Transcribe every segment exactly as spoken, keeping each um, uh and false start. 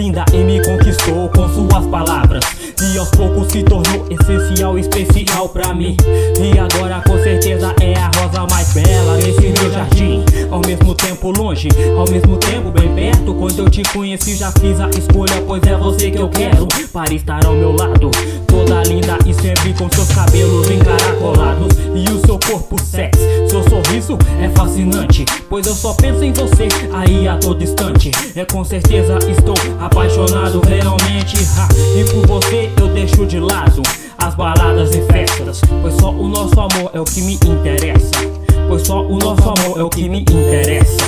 linda e me conquistou com suas palavras, e aos poucos se tornou essencial, especial pra mim. E agora com certeza é a rosa mais bela nesse meu jardim. Ao mesmo tempo longe, ao mesmo tempo bem perto. Quando eu te conheci já fiz a escolha, pois é você que eu quero para estar ao meu lado. Toda linda e sempre com seus cabelos encaracolados e o seu corpo sexy. Seu sorriso é fascinante, pois eu só penso em você aí a todo instante. É com certeza estou apaixonado realmente, ha. E por você eu deixo de lado as baladas e festas, pois só o nosso amor é o que me interessa. Pois só o nosso amor é o que me interessa.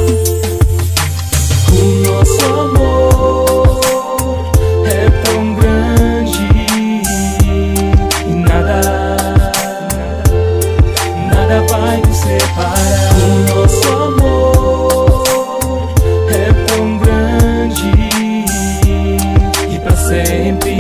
O nosso amor é tão grande e nada, nada vai nos separar. O nosso amor é tão grande e pra sempre,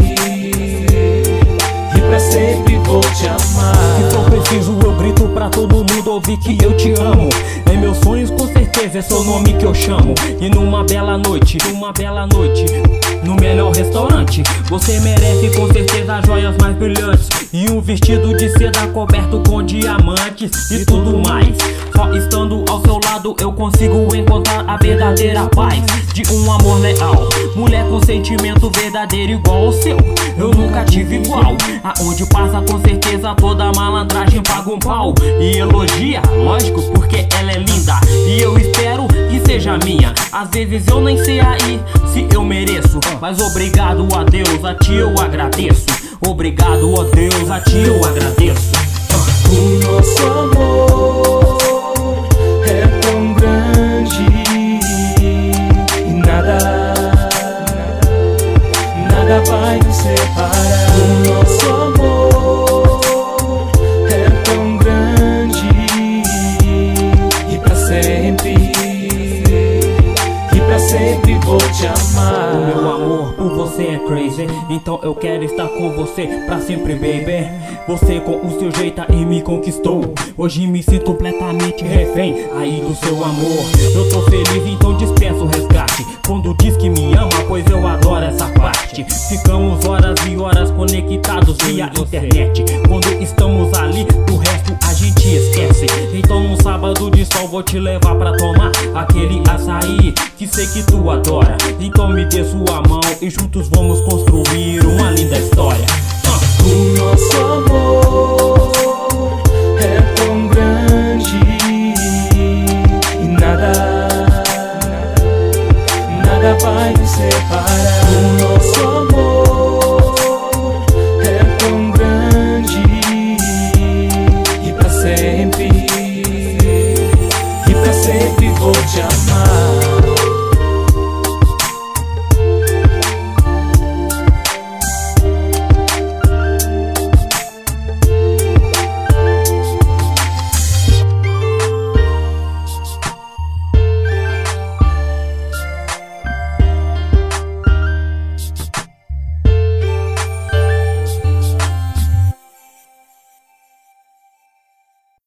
e pra sempre vou te amar. Se for preciso eu grito pra todo mundo ouvir que eu te amo. Em meus sonhos com certeza é seu nome que eu chamo. E numa bela noite, numa bela noite, no melhor restaurante, você merece com certeza joias mais brilhantes e um vestido de seda coberto com diamantes e tudo mais. Só estando ao seu lado eu consigo encontrar a verdadeira paz de um amor leal. Mulher com sentimento verdadeiro igual ao seu, eu nunca tive igual. Aonde passa com certeza toda malandragem paga um pau e elogia, lógico, porque ela é linda e eu espero que seja minha. Às vezes eu nem sei aí se eu mereço, mas obrigado a Deus, a ti eu agradeço. Obrigado a Deus, a ti eu agradeço. O nosso amor é tão grande e nada, nada vai nos separar. O nosso amor é tão grande e pra sempre, e pra sempre vou te amar. O meu amor por você é crazy, então eu quero estar com você pra sempre, baby. Você com o seu jeito aí me conquistou. Hoje me sinto completamente refém aí do seu amor. Eu tô feliz, então dispenso o resgate quando diz que me ama, pois eu adoro essa parte. Ficamos horas e horas conectados via internet. Quando estamos ali, do resto a gente esquece. Então num sábado de sol vou te levar pra tomar aquele açaí que sei que tu adora. Então me dê sua mão e juntos vamos construir uma linda história. O nosso amor é tão grande e nada, nada vai nos separar. O nosso amor é tão grande e pra sempre, e pra sempre vou te amar.